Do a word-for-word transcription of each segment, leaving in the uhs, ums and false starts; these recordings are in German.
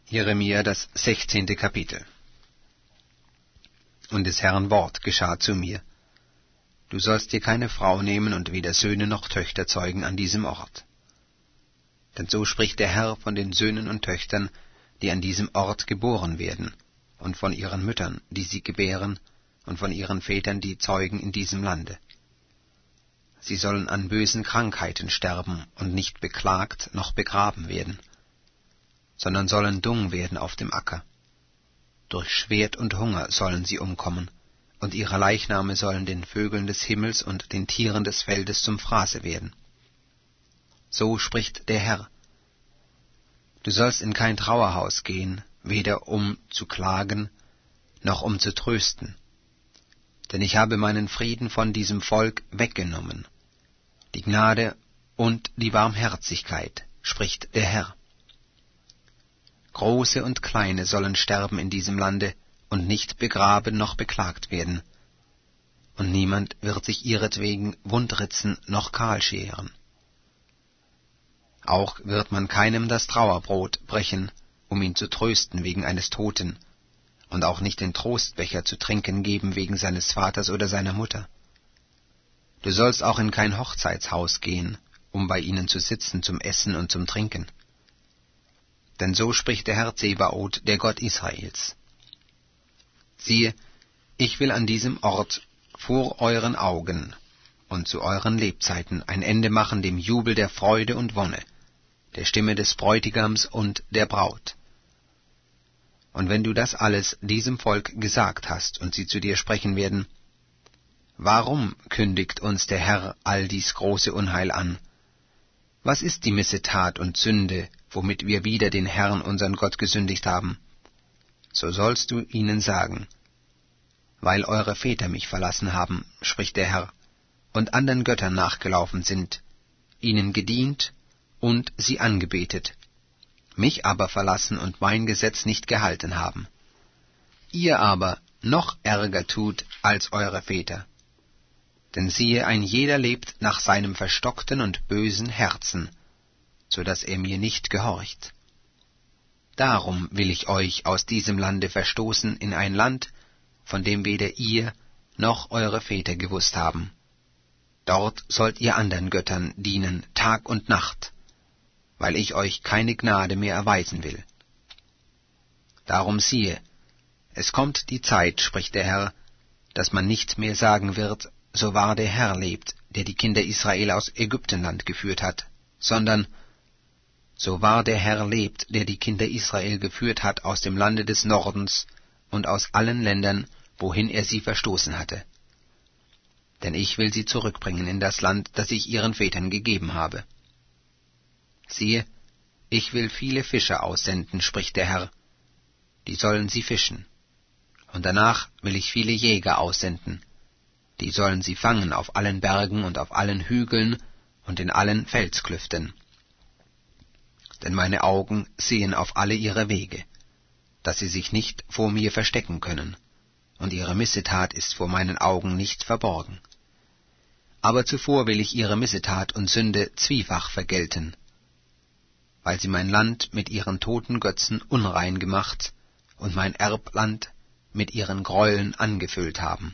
Jeremia, das sechzehnte Kapitel. Und des Herrn Wort geschah zu mir: Du sollst dir keine Frau nehmen und weder Söhne noch Töchter zeugen an diesem Ort. Denn so spricht der Herr von den Söhnen und Töchtern, die an diesem Ort geboren werden, und von ihren Müttern, die sie gebären, und von ihren Vätern, die zeugen in diesem Lande. Sie sollen an bösen Krankheiten sterben und nicht beklagt noch begraben werden, sondern sollen dung werden auf dem Acker. Durch Schwert und Hunger sollen sie umkommen, und ihre Leichname sollen den Vögeln des Himmels und den Tieren des Feldes zum Fraße werden. So spricht der Herr: Du sollst in kein Trauerhaus gehen, weder um zu klagen, noch um zu trösten. Denn ich habe meinen Frieden von diesem Volk weggenommen, die Gnade und die Barmherzigkeit, spricht der Herr. Große und Kleine sollen sterben in diesem Lande und nicht begraben noch beklagt werden, und niemand wird sich ihretwegen wundritzen noch kahl scheren. Auch wird man keinem das Trauerbrot brechen, um ihn zu trösten wegen eines Toten, und auch nicht den Trostbecher zu trinken geben wegen seines Vaters oder seiner Mutter. Du sollst auch in kein Hochzeitshaus gehen, um bei ihnen zu sitzen zum Essen und zum Trinken. Denn so spricht der Herr Zebaoth, der Gott Israels: Siehe, ich will an diesem Ort vor euren Augen und zu euren Lebzeiten ein Ende machen dem Jubel der Freude und Wonne, der Stimme des Bräutigams und der Braut. Und wenn du das alles diesem Volk gesagt hast und sie zu dir sprechen werden: Warum kündigt uns der Herr all dies große Unheil an? Was ist die Missetat und Sünde, womit wir wider den Herrn unseren Gott gesündigt haben? So sollst du ihnen sagen: Weil eure Väter mich verlassen haben, spricht der Herr, und anderen Göttern nachgelaufen sind, ihnen gedient und sie angebetet, mich aber verlassen und mein Gesetz nicht gehalten haben. Ihr aber noch ärger tut als eure Väter. Denn siehe, ein jeder lebt nach seinem verstockten und bösen Herzen, so dass er mir nicht gehorcht. Darum will ich euch aus diesem Lande verstoßen in ein Land, von dem weder ihr noch eure Väter gewusst haben. Dort sollt ihr anderen Göttern dienen Tag und Nacht, weil ich euch keine Gnade mehr erweisen will. Darum siehe, es kommt die Zeit, spricht der Herr, dass man nicht mehr sagen wird: So wahr der Herr lebt, der die Kinder Israel aus Ägyptenland geführt hat, sondern: So wahr der Herr lebt, der die Kinder Israel geführt hat aus dem Lande des Nordens und aus allen Ländern, wohin er sie verstoßen hatte. Denn ich will sie zurückbringen in das Land, das ich ihren Vätern gegeben habe. Siehe, ich will viele Fischer aussenden, spricht der Herr, die sollen sie fischen. Und danach will ich viele Jäger aussenden, die sollen sie fangen auf allen Bergen und auf allen Hügeln und in allen Felsklüften. Denn meine Augen sehen auf alle ihre Wege, dass sie sich nicht vor mir verstecken können, und ihre Missetat ist vor meinen Augen nicht verborgen. Aber zuvor will ich ihre Missetat und Sünde zwiefach vergelten, weil sie mein Land mit ihren toten Götzen unrein gemacht und mein Erbland mit ihren Gräueln angefüllt haben.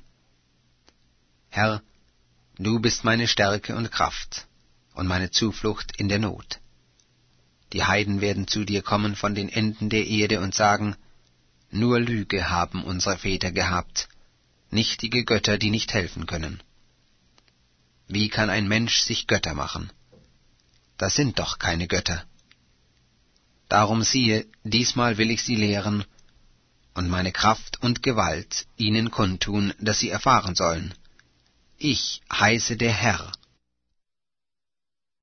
Herr, du bist meine Stärke und Kraft und meine Zuflucht in der Not. Die Heiden werden zu dir kommen von den Enden der Erde und sagen: Nur Lüge haben unsere Väter gehabt, nichtige Götter, die nicht helfen können. Wie kann ein Mensch sich Götter machen? Das sind doch keine Götter. Darum siehe, diesmal will ich sie lehren und meine Kraft und Gewalt ihnen kundtun, dass sie erfahren sollen: Ich heiße der Herr,